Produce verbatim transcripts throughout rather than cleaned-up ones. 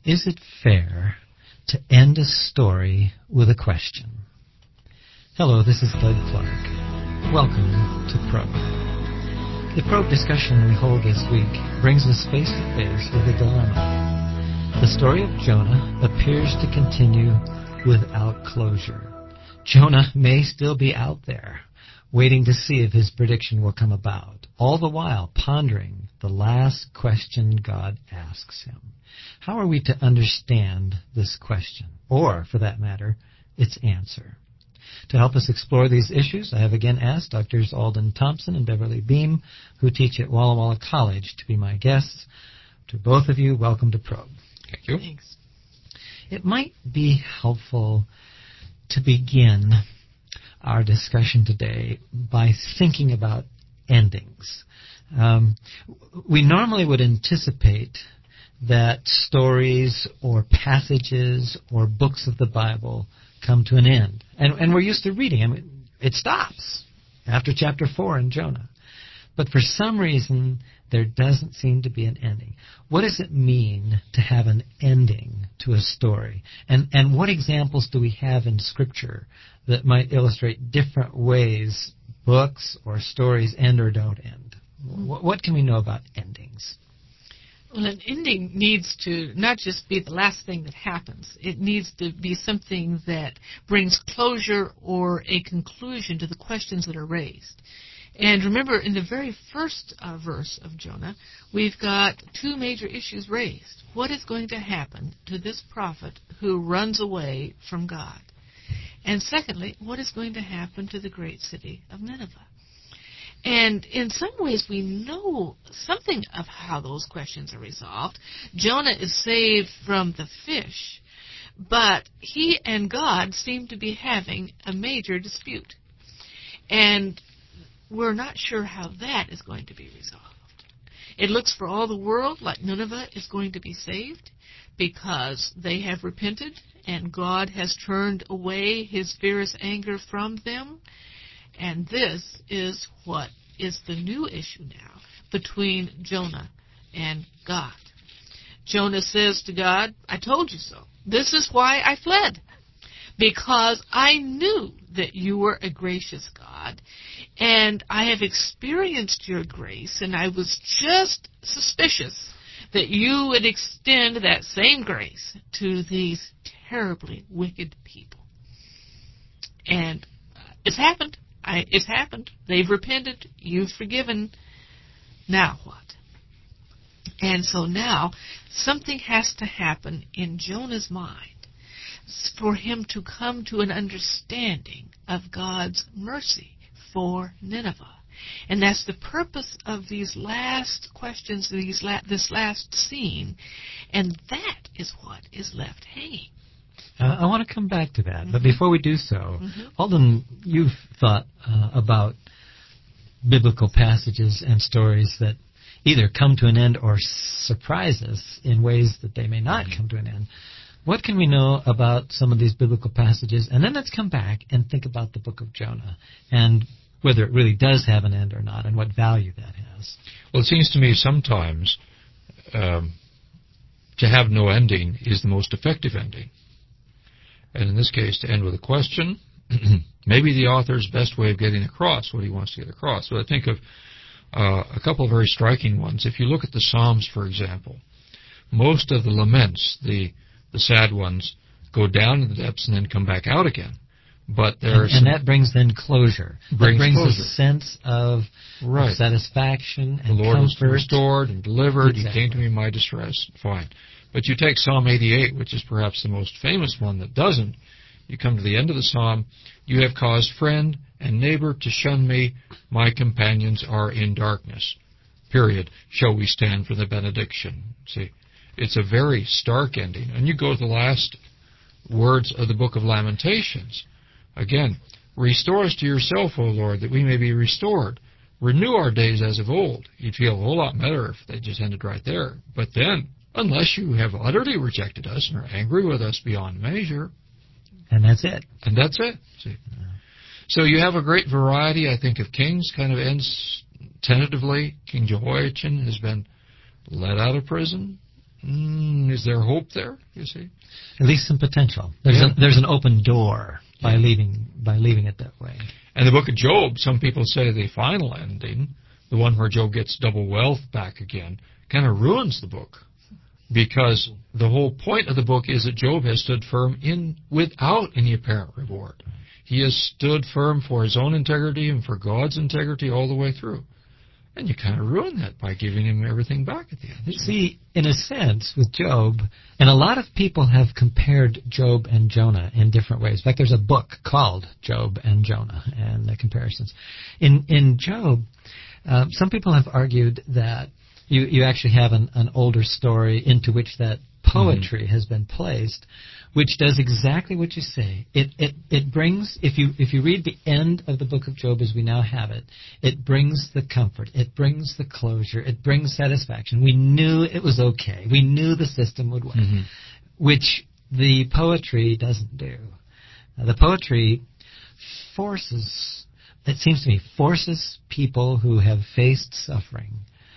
Is it fair to end a story with a question? Hello, this is Doug Clark. Welcome to Probe. The Probe discussion we hold this week brings us face to face with a dilemma. The story of Jonah appears to continue without closure. Jonah may still be out there, waiting to see if his prediction will come about, all the while pondering the last question God asks him. How are we to understand this question, or, for that matter, its answer? To help us explore these issues, I have again asked Doctors Alden Thompson and Beverly Beam, who teach at Walla Walla College, to be my guests. To both of you, welcome to Probe. Thank you. Thanks. It might be helpful to begin our discussion today by thinking about endings. Um, we normally would anticipate that stories or passages or books of the Bible come to an end. And, and we're used to reading. I mean, it stops after chapter four in Jonah. But for some reason, there doesn't seem to be an ending. What does it mean to have an ending to a story? And, and what examples do we have in Scripture that might illustrate different ways books or stories end or don't end? What, what can we know about endings? Well, an ending needs to not just be the last thing that happens. It needs to be something that brings closure or a conclusion to the questions that are raised. And remember, in the very first uh, verse of Jonah, we've got two major issues raised. What is going to happen to this prophet who runs away from God? And secondly, what is going to happen to the great city of Nineveh? And in some ways, we know something of how those questions are resolved. Jonah is saved from the fish, but he and God seem to be having a major dispute. And we're not sure how that is going to be resolved. It looks for all the world like Nineveh is going to be saved because they have repented and God has turned away his fierce anger from them. And this is what is the new issue now between Jonah and God. Jonah says to God, I told you so. This is why I fled, because I knew that you were a gracious God, and I have experienced your grace, and I was just suspicious that you would extend that same grace to these terribly wicked people. And it's happened. I, it's happened. They've repented. You've forgiven. Now what? And so now something has to happen in Jonah's mind for him to come to an understanding of God's mercy for Nineveh. And that's the purpose of these last questions, these la- this last scene. And that is what is left hanging. Uh, I want to come back to that, Mm-hmm. but before we do so, Mm-hmm. Alden, you've thought uh, about biblical passages and stories that either come to an end or surprise us in ways that they may not come to an end. What can we know about some of these biblical passages? And then let's come back and think about the book of Jonah and whether it really does have an end or not and what value that has. Well, it seems to me sometimes um, to have no ending is the most effective ending. And in this case, to end with a question, maybe the author's best way of getting across what he wants to get across. So I think of uh, a couple of very striking ones. If you look at the Psalms, for example, most of the laments, the the sad ones, go down in the depths and then come back out again. But there and, and that brings then closure. Brings that brings closure. a sense of, right. of satisfaction and the Lord comfort. was restored and delivered. Exactly. He came to me in my distress. Fine. But you take Psalm eighty-eight, which is perhaps the most famous one that doesn't. You come to the end of the psalm. You have caused friend and neighbor to shun me. My companions are in darkness. Period. Shall we stand for the benediction? See, it's a very stark ending. And you go to the last words of the book of Lamentations. Again, restore us to yourself, O Lord, that we may be restored. Renew our days as of old. You'd feel a whole lot better if they just ended right there. But then, unless you have utterly rejected us and are angry with us beyond measure. And that's it. And that's it. See? Yeah. So you have a great variety, I think, of kings. Kind of ends tentatively. King Jehoiachin has been let out of prison. mm, is there hope there, you see? At least some potential. There's, Yeah. a, there's an open door by Yeah. leaving by leaving it that way. And the book of Job, some people say the final ending, the one where Job gets double wealth back again, kind of ruins the book. Because the whole point of the book is that Job has stood firm in without any apparent reward. He has stood firm for his own integrity and for God's integrity all the way through. And you kind of ruin that by giving him everything back at the end. You see, in a sense, with Job, and a lot of people have compared Job and Jonah in different ways. In fact, there's a book called Job and Jonah and the comparisons. In in Job, um, some people have argued that you, you actually have an, an older story into which that poetry mm-hmm. has been placed, which does exactly what you say. It it it brings, if you if you read the end of the book of Job as we now have it, it brings the comfort, it brings the closure, it brings satisfaction. We knew it was okay. We knew the system would work, mm-hmm. which the poetry doesn't do. Now, the poetry forces, it seems to me, forces people who have faced suffering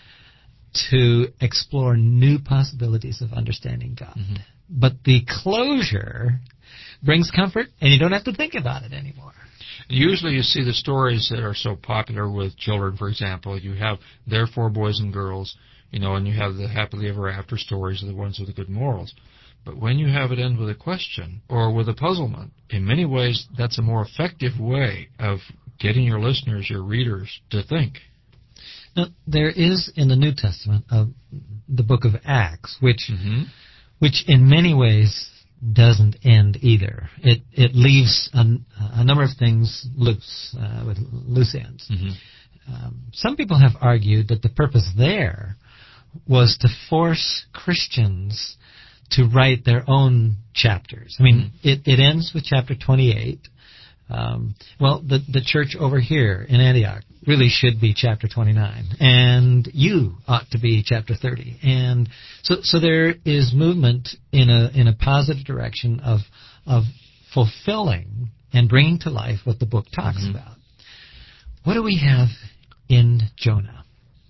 to explore new possibilities of understanding God. Mm-hmm. But the closure brings comfort, and you don't have to think about it anymore. Usually you see the stories that are so popular with children, for example. You have their four boys and girls, you know, and you have the happily ever after stories of the ones with the good morals. But when you have it end with a question or with a puzzlement, in many ways that's a more effective way of getting your listeners, your readers, to think. Now, there is in the New Testament uh, the book of Acts, which mm-hmm. which in many ways doesn't end either. It it leaves a, a number of things loose, uh, with loose ends. Mm-hmm. Um, some people have argued that the purpose there was to force Christians to write their own chapters. I mean, mm-hmm. it, it ends with chapter twenty-eight. Um, well, the the church over here in Antioch really should be chapter twenty-nine, and you ought to be chapter thirty. And so, so there is movement in a in a positive direction of of fulfilling and bringing to life what the book talks mm-hmm. about. What do we have in Jonah?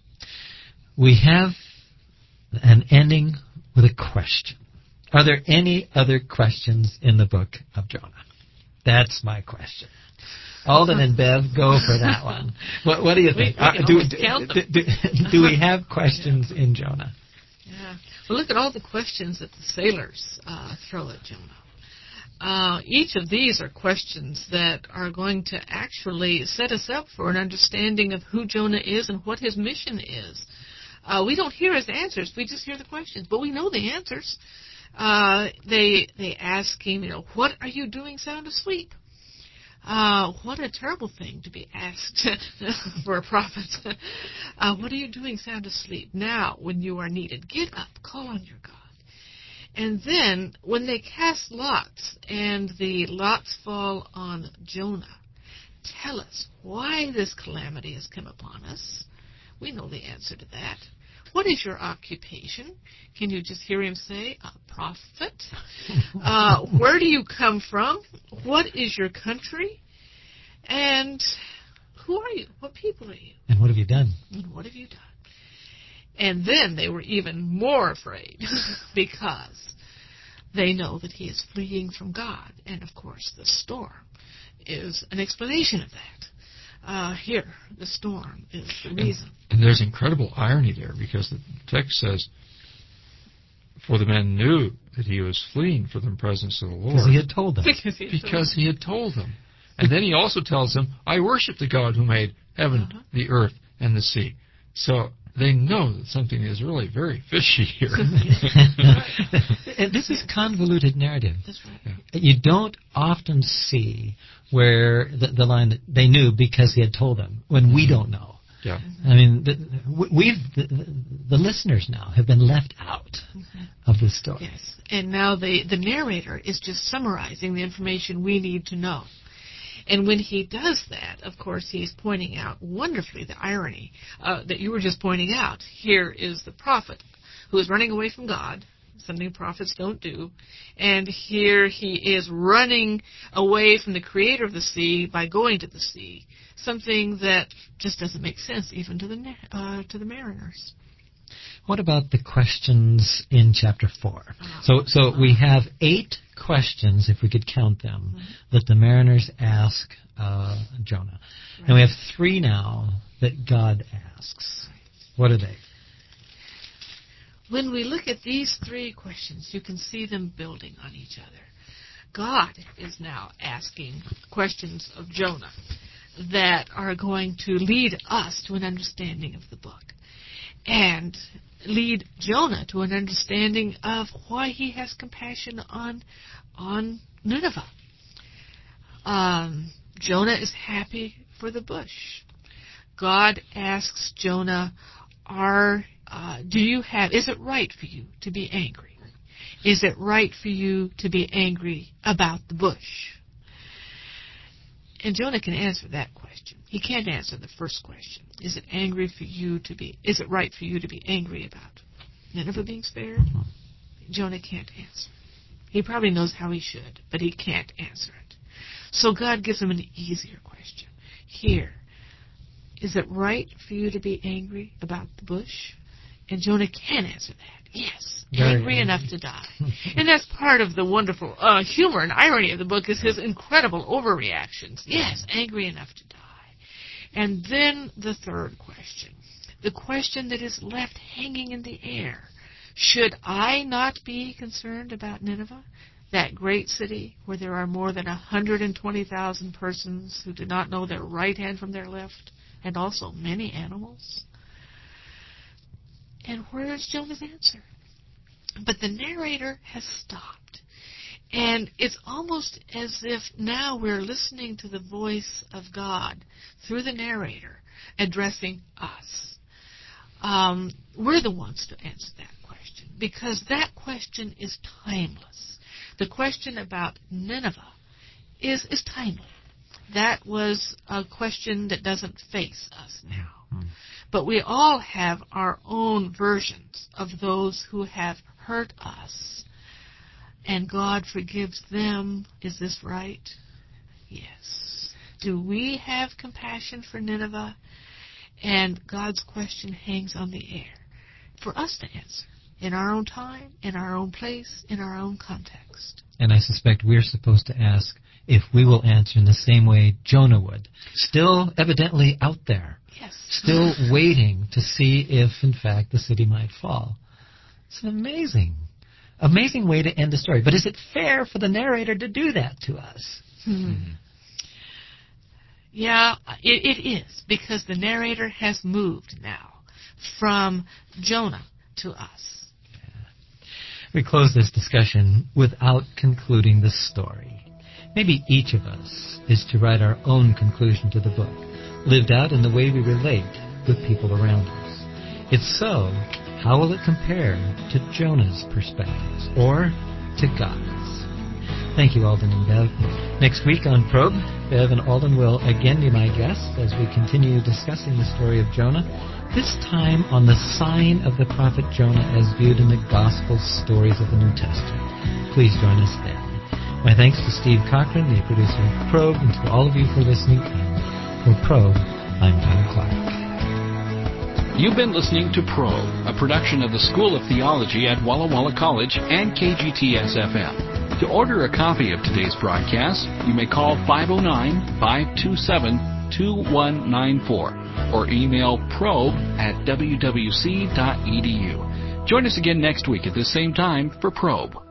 We have an ending with a question. Are there any other questions in the book of Jonah? That's my question. Alden and Bev, go for that one. What, what do you think? We, we uh, do, do, do, do, do we have questions yeah. in Jonah? Yeah. Well, look at all the questions that the sailors uh, throw at Jonah. Uh, each of these are questions that are going to actually set us up for an understanding of who Jonah is and what his mission is. Uh, we don't hear his answers. We just hear the questions, but we know the answers. Uh, they they ask him, you know, what are you doing sound asleep? Uh, what a terrible thing to be asked for a prophet. uh, what are you doing sound asleep? Now, when you are needed, get up, call on your God. And then, when they cast lots, and the lots fall on Jonah, tell us why this calamity has come upon us. We know the answer to that. What is your occupation? Can you just hear him say, a prophet? Uh, where do you come from? What is your country? And who are you? What people are you? And what have you done? And what have you done? And then they were even more afraid because they know that he is fleeing from God. And, of course, the storm is an explanation of that. Uh, here, the storm is the reason. And, and there's incredible irony there because the text says, for the men knew that he was fleeing from the presence of the Lord. Because he had told them. Because he had, because told, he had told them. And then he also tells them, I worship the God who made heaven, uh-huh. the earth, and the sea. So they know that something is really very fishy here. And this is convoluted narrative. That's right. Yeah. You don't often see where the, the line that they knew because he had told them, when we don't know. Yeah. I mean, the, we've the, the listeners now have been left out mm-hmm. of this story. Yes, and now the the narrator is just summarizing the information we need to know. And when he does that, of course, he's pointing out wonderfully the irony uh, that you were just pointing out. Here is the prophet who is running away from God, something prophets don't do, and here he is running away from the creator of the sea by going to the sea, something that just doesn't make sense even to the uh, to the mariners. What about the questions in chapter four? So, so we have eight questions, if we could count them, mm-hmm. that the mariners ask uh, Jonah. Right. And we have three now that God asks. What are they? When we look at these three questions, you can see them building on each other. God is now asking questions of Jonah that are going to lead us to an understanding of the book and lead Jonah to an understanding of why he has compassion on, on Nineveh. Um, Jonah is happy for the bush. God asks Jonah, "Are uh, do you have? Is it right for you to be angry? Is it right for you to be angry about the bush?" And Jonah can answer that question. He can't answer the first question. Is it angry for you to be? Is it right for you to be angry about Nineveh being spared? Jonah can't answer. He probably knows how he should, but he can't answer it. So God gives him an easier question. Here, is it right for you to be angry about the bush? And Jonah can answer that. Yes, Very angry angry. enough to die. And that's part of the wonderful uh, humor and irony of the book is his incredible overreactions. Yes, angry enough to die. And then the third question, the question that is left hanging in the air. Should I not be concerned about Nineveh, that great city where there are more than one hundred twenty thousand persons who do not know their right hand from their left, and also many animals? And where is Jonah's answer? But the narrator has stopped. And it's almost as if now we're listening to the voice of God through the narrator addressing us. Um, we're the ones to answer that question because that question is timeless. The question about Nineveh is, is timely. That was a question that doesn't face us now. Mm. But we all have our own versions of those who have hurt us. And God forgives them. Is this right? Yes. Do we have compassion for Nineveh? And God's question hangs on the air for us to answer in our own time, in our own place, in our own context. And I suspect we're supposed to ask if we will answer in the same way Jonah would. Still evidently out there. Yes. Still waiting to see if, in fact, the city might fall. It's an amazing, amazing way to end the story. But is it fair for the narrator to do that to us? Hmm. Yeah, it, it is, because the narrator has moved now from Jonah to us. We close this discussion without concluding the story. Maybe each of us is to write our own conclusion to the book, lived out in the way we relate with people around us. If so, how will it compare to Jonah's perspectives or to God's? Thank you, Alden and Bev. Next week on Probe, Bev and Alden will again be my guests as we continue discussing the story of Jonah, this time on the sign of the prophet Jonah as viewed in the Gospel stories of the New Testament. Please join us then. My thanks to Steve Cochran, the producer of Probe, and to all of you for listening. And for Probe, I'm Tom Clark. You've been listening to Probe, a production of the School of Theology at Walla Walla College and K G T S F M. To order a copy of today's broadcast, you may call five oh nine, five two seven, two one nine four or email probe at w w c dot e d u. Join us again next week at the same time for Probe.